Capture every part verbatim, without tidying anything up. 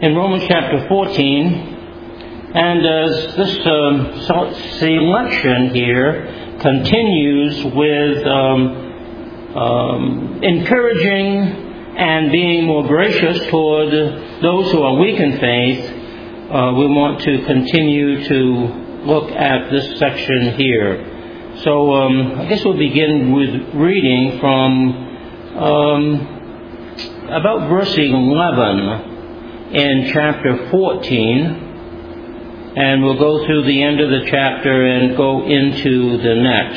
in Romans chapter fourteen, and as this um, selection here continues with um, um, encouraging and being more gracious toward those who are weak in faith, uh, we want to continue to look at this section here. So um, I guess we'll begin with reading from um, about verse eleven in chapter fourteen, and we'll go through the end of the chapter and go into the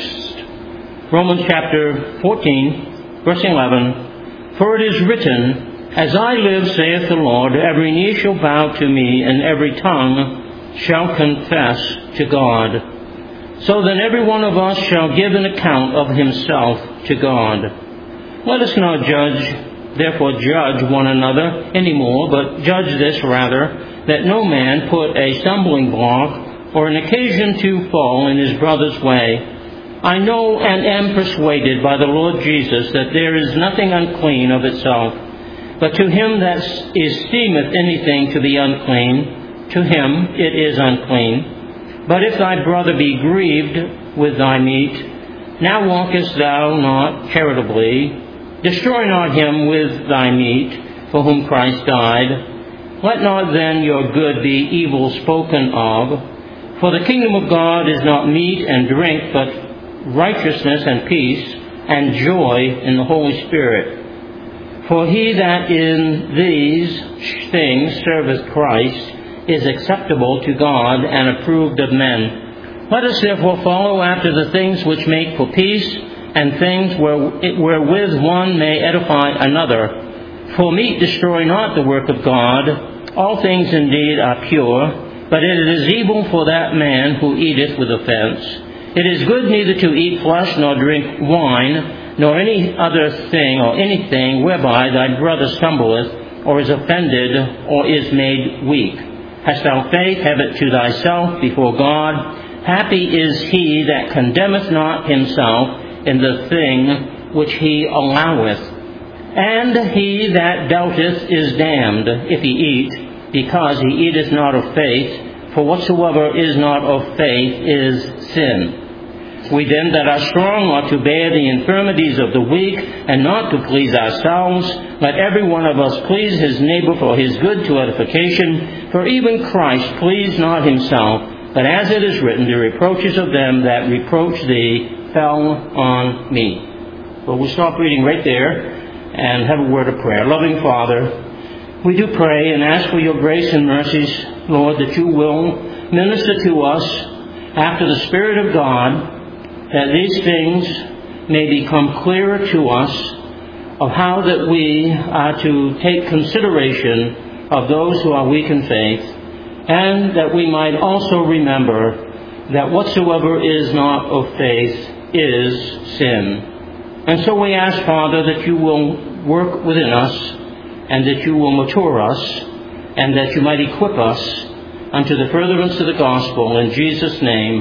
next. Romans chapter fourteen, verse eleven, "For it is written, As I live, saith the Lord, every knee shall bow to me, and every tongue shall confess to God. So then every one of us shall give an account of himself to God. Let us not judge, therefore judge one another any more, but judge this rather, that no man put a stumbling block or an occasion to fall in his brother's way. I know and am persuaded by the Lord Jesus that there is nothing unclean of itself, but to him that esteemeth anything to be unclean, to him it is unclean. But if thy brother be grieved with thy meat, now walkest thou not charitably. Destroy not him with thy meat, for whom Christ died. Let not then your good be evil spoken of. For the kingdom of God is not meat and drink, but righteousness and peace and joy in the Holy Spirit. For he that in these things serveth Christ is acceptable to God and approved of men. Let us therefore follow after the things which make for peace, and things wherewith one may edify another. For meat destroy not the work of God. All things indeed are pure, but it is evil for that man who eateth with offence. It is good neither to eat flesh, nor drink wine, nor any other thing or anything whereby thy brother stumbleth, or is offended, or is made weak. Hast thou faith, have it to thyself before God. Happy is he that condemneth not himself in the thing which he alloweth. And he that doubteth is damned, if he eat, because he eateth not of faith, for whatsoever is not of faith is sin. We then that are strong ought to bear the infirmities of the weak, and not to please ourselves. Let every one of us please his neighbor for his good to edification. For even Christ pleased not himself, but as it is written, the reproaches of them that reproach thee fell on me." Well, we'll stop reading right there and have a word of prayer. Loving Father, we do pray and ask for your grace and mercies, Lord, that you will minister to us after the Spirit of God, that these things may become clearer to us of how that we are to take consideration of those who are weak in faith, and that we might also remember that whatsoever is not of faith is sin. And so we ask, Father, that you will work within us, and that you will mature us, and that you might equip us unto the furtherance of the gospel. In Jesus' name,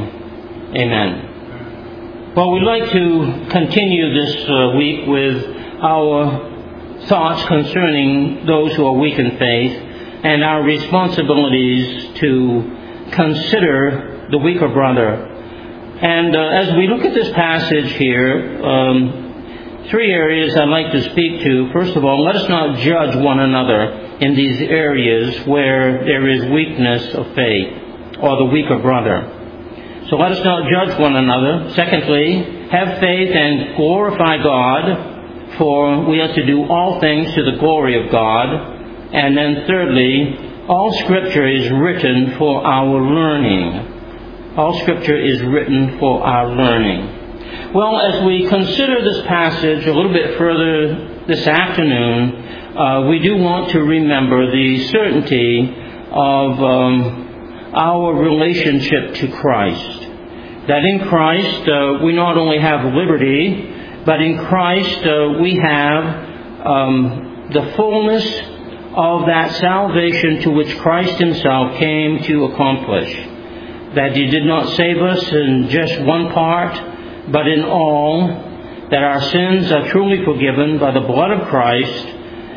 amen. Well, we'd like to continue this uh, week with our thoughts concerning those who are weak in faith, and our responsibilities to consider the weaker brother. And uh, as we look at this passage here, um, three areas I'd like to speak to. First of all, let us not judge one another in these areas where there is weakness of faith, or the weaker brother. So let us not judge one another. Secondly, have faith and glorify God, for we are to do all things to the glory of God. And then thirdly, all Scripture is written for our learning. All Scripture is written for our learning. Well, as we consider this passage a little bit further this afternoon, uh, we do want to remember the certainty of um, our relationship to Christ. That in Christ uh, we not only have liberty, but in Christ uh, we have um, the fullness of that salvation to which Christ himself came to accomplish. That he did not save us in just one part, but in all, that our sins are truly forgiven by the blood of Christ,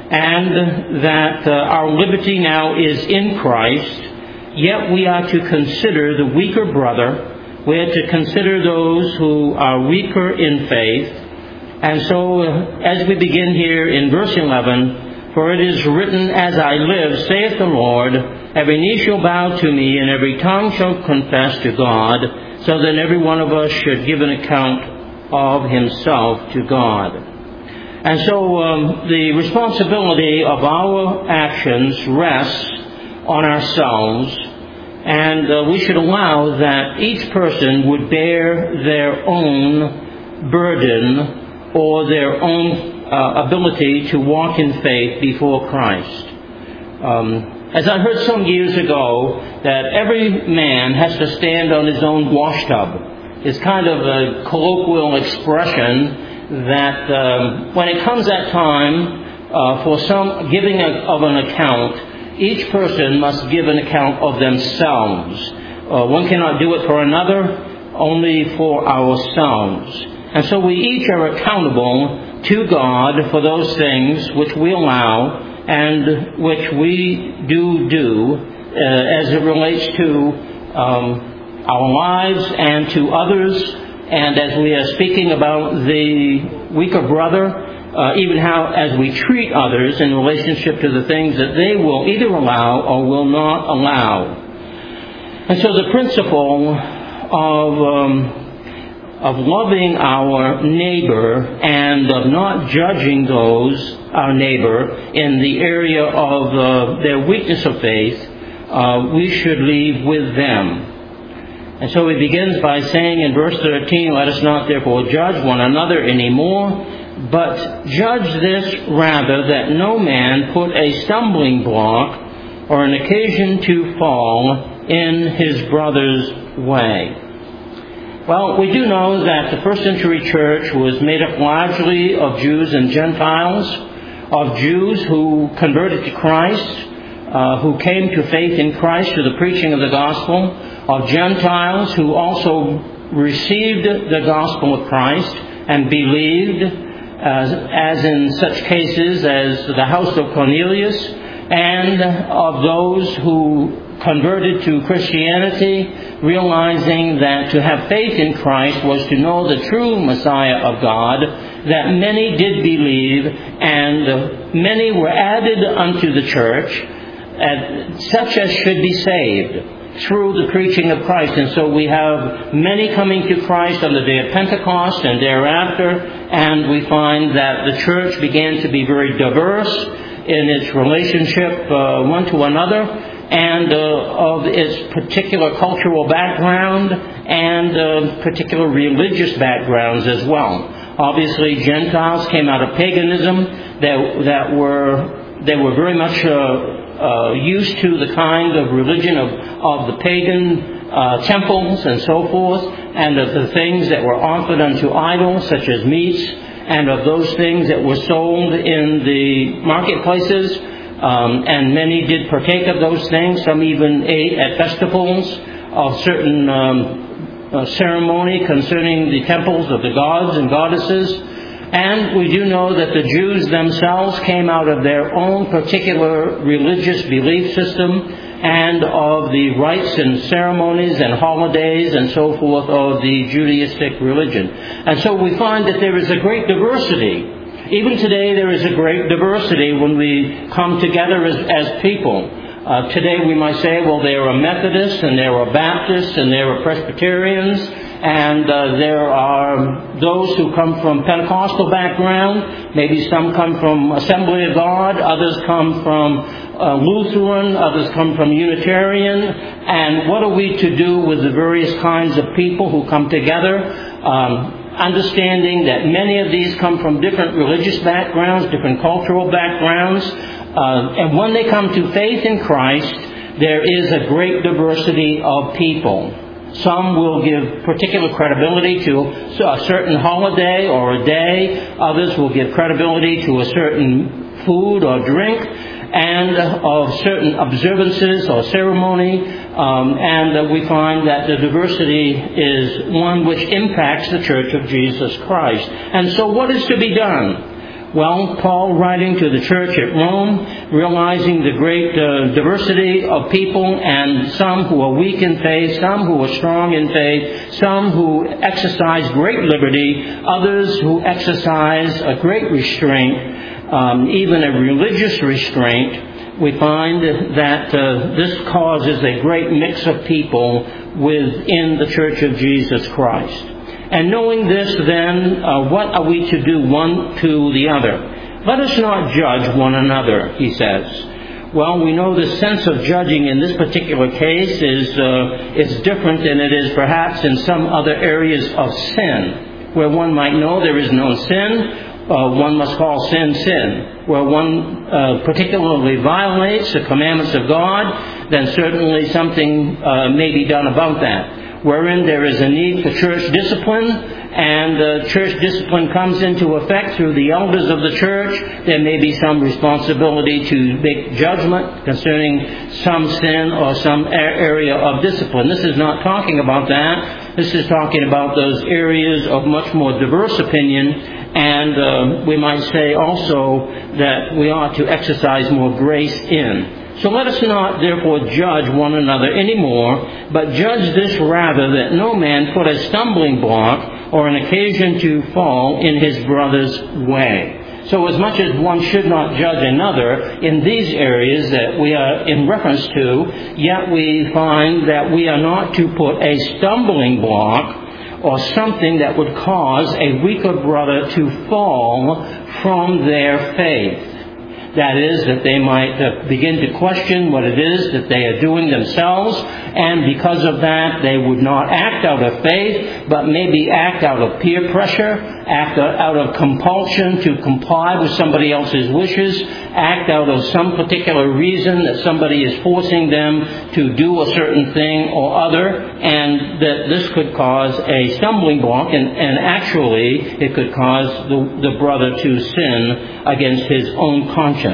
and that uh, our liberty now is in Christ, yet we are to consider the weaker brother. We are to consider those who are weaker in faith. And so, as we begin here in verse eleven, for it is written, as I live, saith the Lord, every knee shall bow to me, and every tongue shall confess to God, so that every one of us should give an account of himself to God. And so, um, the responsibility of our actions rests on ourselves, and uh, we should allow that each person would bear their own burden or their own uh, ability to walk in faith before Christ. Um, as I heard some years ago, that every man has to stand on his own washtub. It's kind of a colloquial expression that um, when it comes that time uh, for some giving a, of an account, each person must give an account of themselves. Uh, one cannot do it for another, only for ourselves. And so we each are accountable to God for those things which we allow and which we do do uh, as it relates to um, our lives and to others. And as we are speaking about the weaker brother, Uh, even how, as we treat others in relationship to the things that they will either allow or will not allow. And so the principle of um, of loving our neighbor and of not judging those, our neighbor, in the area of uh, their weakness of faith, uh, we should leave with them. And so he begins by saying in verse thirteen, let us not therefore judge one another anymore, but judge this rather, that no man put a stumbling block or an occasion to fall in his brother's way. Well, we do know that the first century church was made up largely of Jews and Gentiles, of Jews who converted to Christ, uh, who came to faith in Christ through the preaching of the gospel, of Gentiles who also received the gospel of Christ and believed, As, as in such cases as the house of Cornelius, and of those who converted to Christianity, realizing that to have faith in Christ was to know the true Messiah of God, that many did believe, and many were added unto the church, such as should be saved through the preaching of Christ. And so we have many coming to Christ on the day of Pentecost and thereafter, and we find that the church began to be very diverse in its relationship uh, one to another, and uh, of its particular cultural background and uh, particular religious backgrounds as well. Obviously, Gentiles came out of paganism that that were they were very much uh, Uh, used to the kind of religion of, of the pagan uh, temples and so forth, and of the things that were offered unto idols, such as meats, and of those things that were sold in the marketplaces. Um, and many did partake of those things. Some even ate at festivals of certain um, uh, ceremony concerning the temples of the gods and goddesses. And we do know that the Jews themselves came out of their own particular religious belief system and of the rites and ceremonies and holidays and so forth of the Judaistic religion. And so we find that there is a great diversity. Even today there is a great diversity when we come together as, as people. Uh, today we might say, well, there are Methodists and there are Baptists and there are Presbyterians, and uh, there are those who come from Pentecostal background. Maybe some come from Assembly of God, others come from uh, Lutheran, others come from Unitarian. And what are we to do with the various kinds of people who come together? Um, understanding that many of these come from different religious backgrounds, different cultural backgrounds. Uh, and when they come to faith in Christ, there is a great diversity of people. Some will give particular credibility to a certain holiday or a day. Others will give credibility to a certain food or drink, and of certain observances or ceremony. Um, and uh, we find that the diversity is one which impacts the Church of Jesus Christ. And so what is to be done? Well, Paul, writing to the church at Rome, realizing the great uh, diversity of people, and some who are weak in faith, some who are strong in faith, some who exercise great liberty, others who exercise a great restraint, um, even a religious restraint, we find that uh, this causes a great mix of people within the Church of Jesus Christ. And knowing this, then, uh, what are we to do one to the other? Let us not judge one another, he says. Well, we know the sense of judging in this particular case is uh, is different than it is perhaps in some other areas of sin, where one might know there is no sin. Uh, one must call sin, sin. Where one uh, particularly violates the commandments of God, then certainly something uh, may be done about that. Wherein there is a need for church discipline, and uh, church discipline comes into effect through the elders of the church, there may be some responsibility to make judgment concerning some sin or some area of discipline. This is not talking about that. This is talking about those areas of much more diverse opinion, and uh, we might say also that we ought to exercise more grace in. So let us not, therefore, judge one another anymore, but judge this rather, that no man put a stumbling block or an occasion to fall in his brother's way. So as much as one should not judge another in these areas that we are in reference to, yet we find that we are not to put a stumbling block or something that would cause a weaker brother to fall from their faith. That is, that they might uh, begin to question what it is that they are doing themselves, and because of that they would not act out of faith, but maybe act out of peer pressure, act out of compulsion to comply with somebody else's wishes, act out of some particular reason that somebody is forcing them to do a certain thing or other, and that this could cause a stumbling block, and, and actually it could cause the, the brother to sin against his own conscience.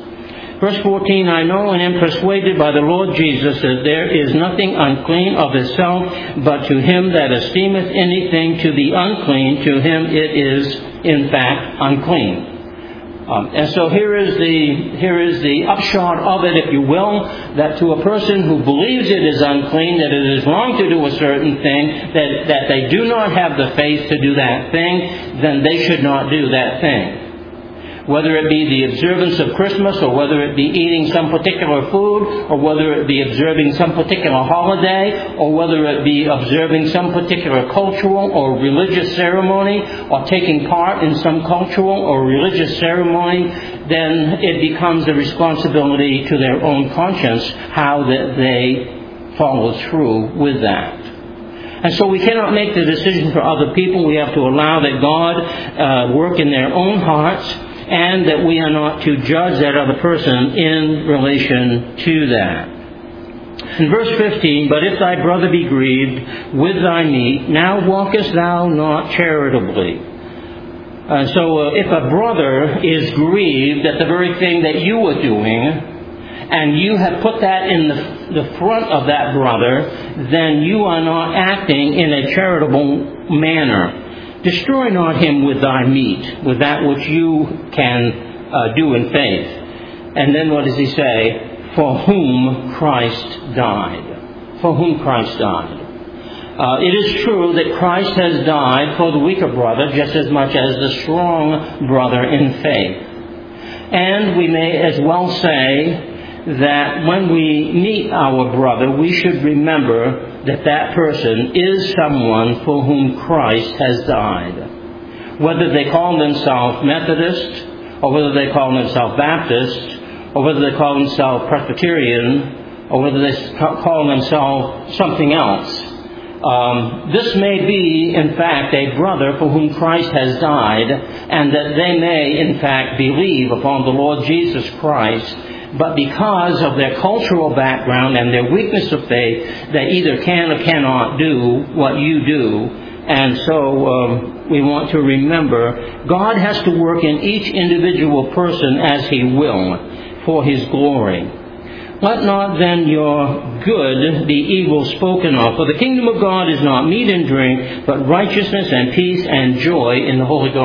Verse fourteen, I know and am persuaded by the Lord Jesus that there is nothing unclean of itself, but to him that esteemeth anything to be unclean, to him it is in fact unclean. Um, and so here is the here is the upshot of it, if you will, that to a person who believes it is unclean, that it is wrong to do a certain thing, that, that they do not have the faith to do that thing, then they should not do that thing. Whether it be the observance of Christmas, or whether it be eating some particular food, or whether it be observing some particular holiday, or whether it be observing some particular cultural or religious ceremony, or taking part in some cultural or religious ceremony, then it becomes a responsibility to their own conscience how that they follow through with that. And so we cannot make the decision for other people. We have to allow that God uh, work in their own hearts, and that we are not to judge that other person in relation to that. In verse fifteen, but if thy brother be grieved with thy meat, now walkest thou not charitably. Uh, so uh, if a brother is grieved at the very thing that you are doing, and you have put that in the, the front of that brother, then you are not acting in a charitable manner. Destroy not him with thy meat, with that which you can uh, do in faith. And then what does he say? For whom Christ died. For whom Christ died. Uh, it is true that Christ has died for the weaker brother just as much as the strong brother in faith. And we may as well say that when we meet our brother, we should remember that that person is someone for whom Christ has died. Whether they call themselves Methodist, or whether they call themselves Baptist, or whether they call themselves Presbyterian, or whether they call themselves something else. Um, this may be, in fact, a brother for whom Christ has died, and that they may, in fact, believe upon the Lord Jesus Christ. But because of their cultural background and their weakness of faith, they either can or cannot do what you do. And so um, we want to remember, God has to work in each individual person as He will, for His glory. Let not then your good be evil spoken of. For the kingdom of God is not meat and drink, but righteousness and peace and joy in the Holy Ghost.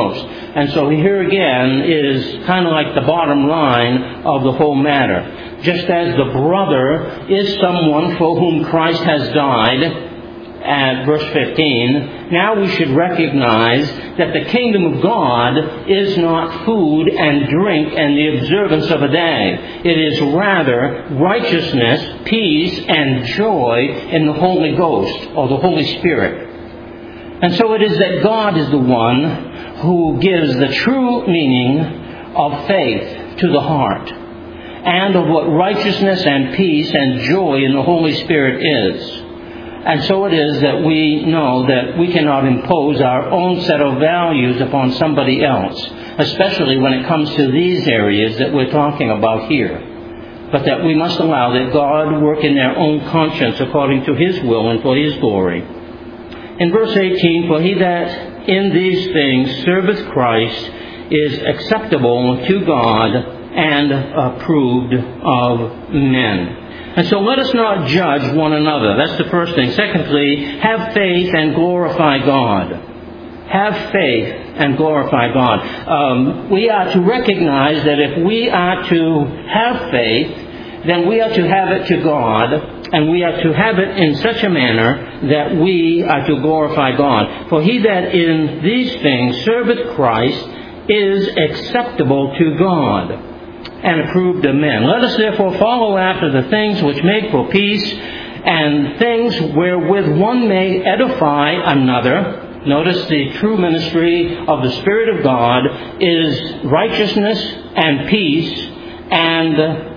And so here again is kind of like the bottom line of the whole matter. Just as the brother is someone for whom Christ has died, at verse fifteen, now we should recognize that the kingdom of God is not food and drink and the observance of a day. It is rather righteousness, peace, and joy in the Holy Ghost, or the Holy Spirit. And so it is that God is the one who gives the true meaning of faith to the heart, and of what righteousness and peace and joy in the Holy Spirit is. And so it is that we know that we cannot impose our own set of values upon somebody else, especially when it comes to these areas that we're talking about here. But that we must allow that God work in their own conscience according to His will and for His glory. In verse eighteen, for he that in these things serveth Christ is acceptable to God and approved of men. And so let us not judge one another. That's the first thing. Secondly, have faith and glorify God. Have faith and glorify God. Um, we are to recognize that if we are to have faith, then we are to have it to God, and we are to have it in such a manner that we are to glorify God. For he that in these things serveth Christ is acceptable to God and approved of men. Let us therefore follow after the things which make for peace, and things wherewith one may edify another. Notice the true ministry of the Spirit of God is righteousness and peace, and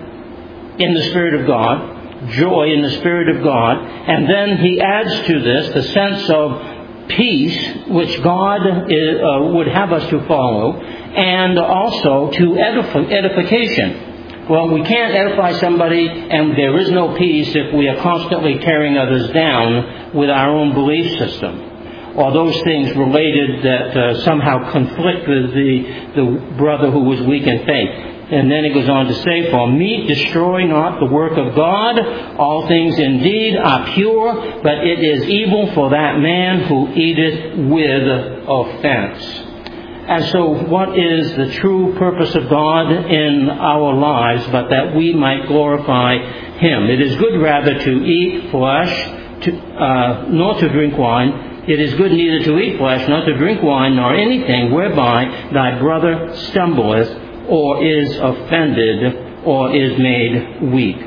in the Spirit of God, joy in the Spirit of God. And then he adds to this the sense of peace, which God is, uh, would have us to follow, and also to edif- edification. Well, we can't edify somebody and there is no peace if we are constantly tearing others down with our own belief system, or those things related that uh, somehow conflict with the, the brother who was weak in faith. And then it goes on to say, for meat destroy not the work of God. All things indeed are pure, but it is evil for that man who eateth with offense. And so what is the true purpose of God in our lives but that we might glorify Him? It is good rather to eat flesh, to, uh, nor to drink wine. It is good neither to eat flesh, nor to drink wine, nor anything whereby thy brother stumbleth, or is offended, or is made weak.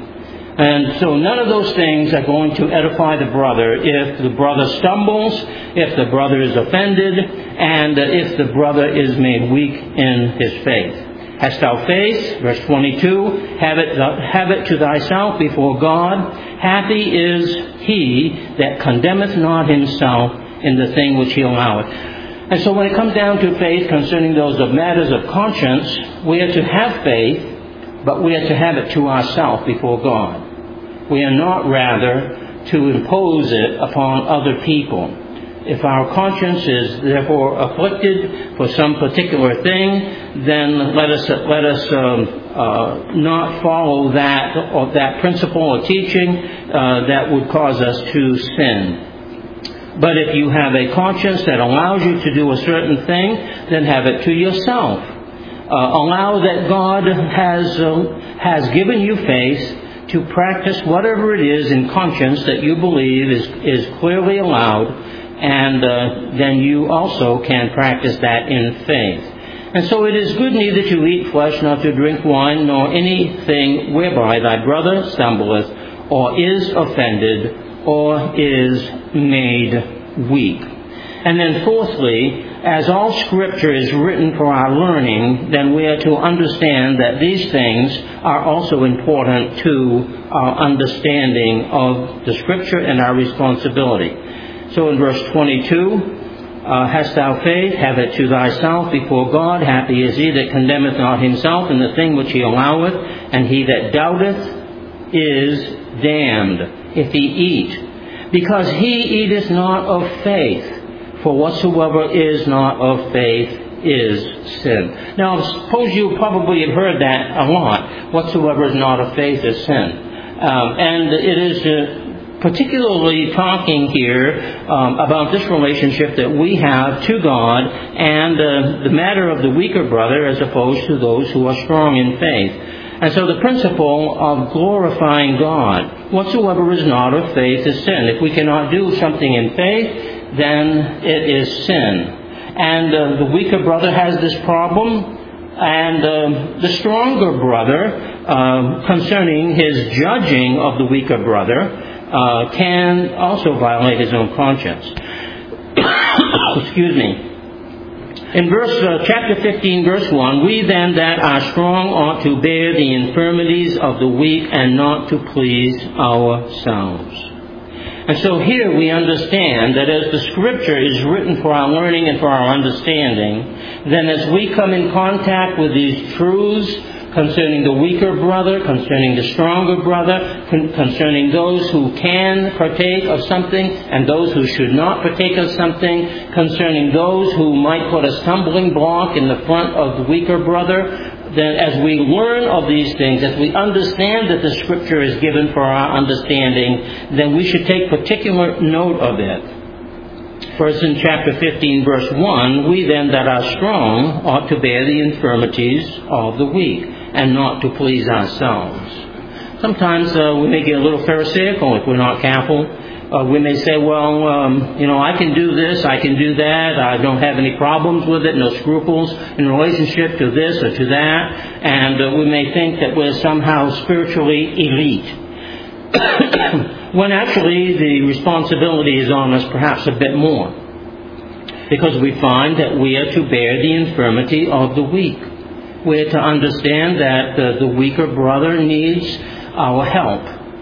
And so none of those things are going to edify the brother if the brother stumbles, if the brother is offended, and if the brother is made weak in his faith. Hast thou faith? Verse twenty-two, have it, have it to thyself before God. Happy is he that condemneth not himself in the thing which he alloweth. And so when it comes down to faith concerning those of matters of conscience, we are to have faith, but we are to have it to ourselves before God. We are not rather to impose it upon other people. If our conscience is therefore afflicted for some particular thing, then let us let us um, uh, not follow that or that principle or teaching uh, that would cause us to sin. But if you have a conscience that allows you to do a certain thing, then have it to yourself. Uh, allow that God has uh, has given you faith to practice whatever it is in conscience that you believe is, is clearly allowed, and uh, then you also can practice that in faith. And so it is good neither to eat flesh, nor to drink wine, nor anything whereby thy brother stumbleth, or is offended, or is made weak. And then fourthly, as all Scripture is written for our learning, then we are to understand that these things are also important to our understanding of the Scripture and our responsibility. So in verse twenty-two, uh, hast thou faith? Have it to thyself before God. Happy is he that condemneth not himself in the thing which he alloweth, and he that doubteth is damned if he eat, because he eateth not of faith. For whatsoever is not of faith is sin. Now, I suppose you probably have heard that a lot. Whatsoever is not of faith is sin. Um, and it is uh, particularly talking here um, about this relationship that we have to God and uh, the matter of the weaker brother as opposed to those who are strong in faith. And so the principle of glorifying God, whatsoever is not of faith is sin. If we cannot do something in faith, then it is sin. And uh, the weaker brother has this problem, and uh, the stronger brother, uh, concerning his judging of the weaker brother, uh, can also violate his own conscience. Excuse me. In verse uh, chapter fifteen, verse one, we then that are strong ought to bear the infirmities of the weak and not to please ourselves. And so here we understand that as the Scripture is written for our learning and for our understanding, then as we come in contact with these truths concerning the weaker brother, concerning the stronger brother, con- concerning those who can partake of something and those who should not partake of something, concerning those who might put a stumbling block in the front of the weaker brother, then as we learn of these things, as we understand that the Scripture is given for our understanding, then we should take particular note of it. First, in chapter fifteen, verse one, we then that are strong ought to bear the infirmities of the weak and not to please ourselves. Sometimes uh, we may get a little pharisaical if we're not careful. Uh, we may say, well, um, you know, I can do this, I can do that, I don't have any problems with it, no scruples in relationship to this or to that, and uh, we may think that we're somehow spiritually elite. When actually the responsibility is on us perhaps a bit more, because we find that we are to bear the infirmity of the weak. We are to understand that uh, the weaker brother needs our help.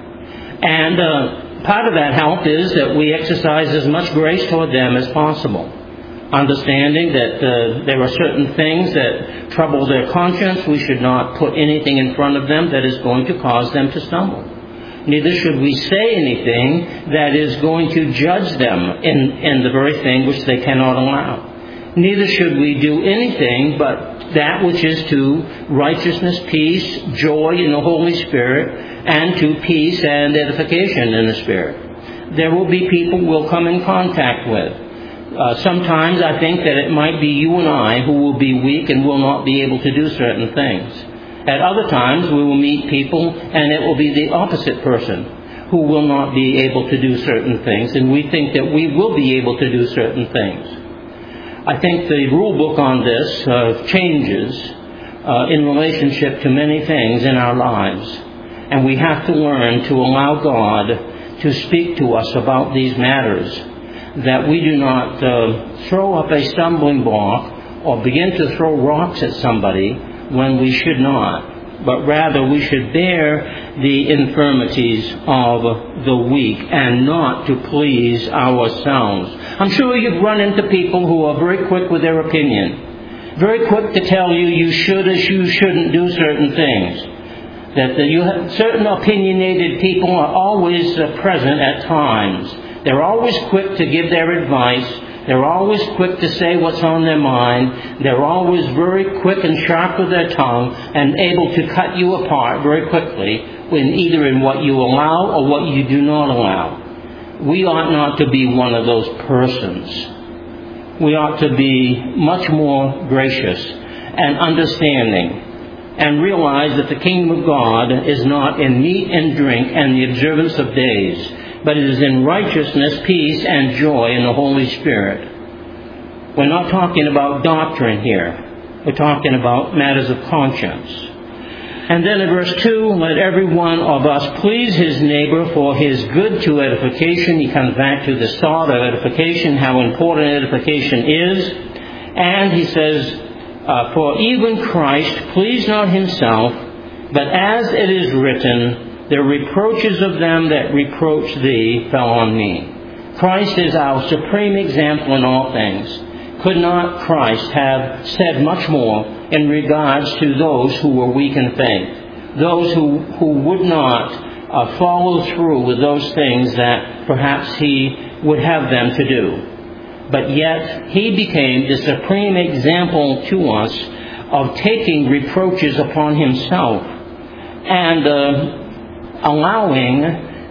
And uh, part of that help is that we exercise as much grace toward them as possible, understanding that uh, there are certain things that trouble their conscience. We should not put anything in front of them that is going to cause them to stumble. Neither should we say anything that is going to judge them in, in the very thing which they cannot allow. Neither should we do anything but that which is to righteousness, peace, joy in the Holy Spirit, and to peace and edification in the Spirit. There will be people we'll come in contact with. Uh, sometimes I think that it might be you and I who will be weak and will not be able to do certain things. At other times we will meet people and it will be the opposite person who will not be able to do certain things, and we think that we will be able to do certain things. I think the rule book on this uh, changes uh, in relationship to many things in our lives. And we have to learn to allow God to speak to us about these matters, that we do not uh, throw up a stumbling block or begin to throw rocks at somebody when we should not, but rather we should bear the infirmities of the weak and not to please ourselves. I'm sure you've run into people who are very quick with their opinion, very quick to tell you you should or you shouldn't do certain things. That the, you have, certain opinionated people are always uh, present at times. They're always quick to give their advice. They're always quick to say what's on their mind. They're always very quick and sharp with their tongue and able to cut you apart very quickly, in either in what you allow or what you do not allow. We ought not to be one of those persons. We ought to be much more gracious and understanding, and realize that the kingdom of God is not in meat and drink and the observance of days, but it is in righteousness, peace, and joy in the Holy Spirit. We're not talking about doctrine here. We're talking about matters of conscience. And then in verse two, let every one of us please his neighbor for his good to edification. He comes back to the thought of edification, how important edification is. And he says, Uh, for even Christ pleased not himself, but as it is written, the reproaches of them that reproach thee fell on me. Christ is our supreme example in all things. Could not Christ have said much more in regards to those who were weak in faith, those who, who would not uh, follow through with those things that perhaps he would have them to do? But yet he became the supreme example to us of taking reproaches upon himself and uh, allowing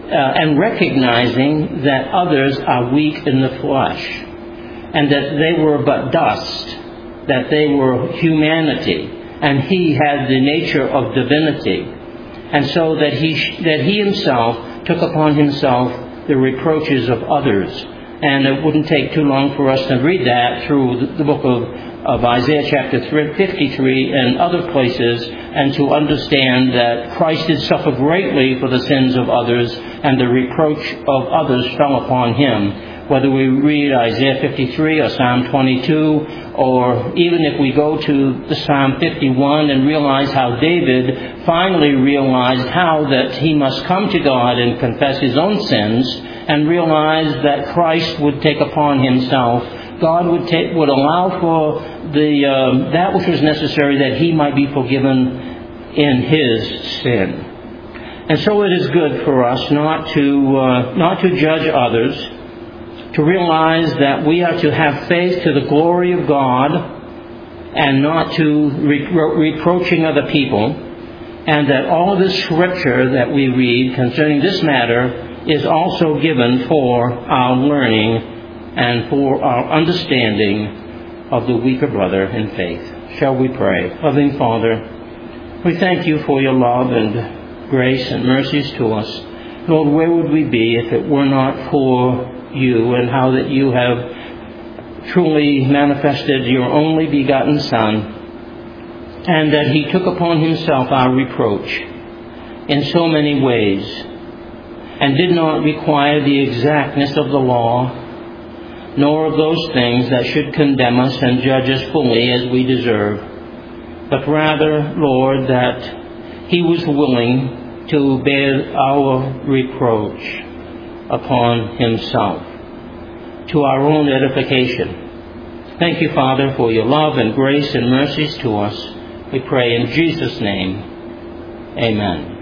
uh, and recognizing that others are weak in the flesh, and that they were but dust, that they were humanity, and he had the nature of divinity, and so that he that he himself took upon himself the reproaches of others. And it wouldn't take too long for us to read that through the book of, of Isaiah chapter fifty-three and other places, and to understand that Christ did suffer greatly for the sins of others, and the reproach of others fell upon him. Whether we read Isaiah fifty-three or Psalm twenty-two, or even if we go to the Psalm fifty-one and realize how David finally realized how that he must come to God and confess his own sins, and realize that Christ would take upon himself, God would take, would allow for the um, that which was necessary that he might be forgiven in his sin. And so it is good for us not to uh, not to judge others, to realize that we are to have faith to the glory of God and not to repro- reproaching other people, and that all this scripture that we read concerning this matter is also given for our learning and for our understanding of the weaker brother in faith. Shall we pray? Loving Father, we thank you for your love and grace and mercies to us. Lord, where would we be if it were not for you, and how that you have truly manifested your only begotten Son, and that he took upon himself our reproach in so many ways, and did not require the exactness of the law, nor of those things that should condemn us and judge us fully as we deserve, but rather, Lord, that he was willing to bear our reproach upon himself, to our own edification. Thank you, Father, for your love and grace and mercies to us. We pray in Jesus' name. Amen.